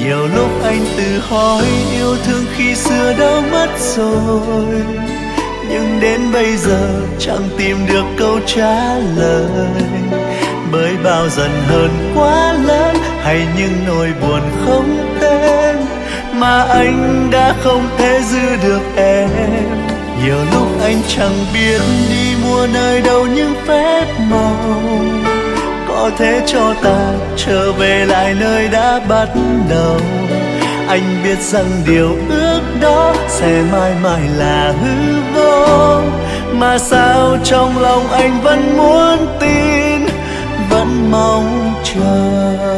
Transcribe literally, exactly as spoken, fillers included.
Nhiều lúc anh tự hỏi yêu thương khi xưa đâu mất rồi, nhưng đến bây giờ chẳng tìm được câu trả lời. Bởi bao dần hơn quá lớn, hay những nỗi buồn không tên mà anh đã không thể giữ được em. Nhiều lúc anh chẳng biết đi mua nơi đâu những phép màu có thể cho ta trở về lại nơi đã bắt đầu. Anh biết rằng điều ước đó sẽ mãi mãi là hư vô, mà sao trong lòng anh vẫn muốn tin, vẫn mong chờ.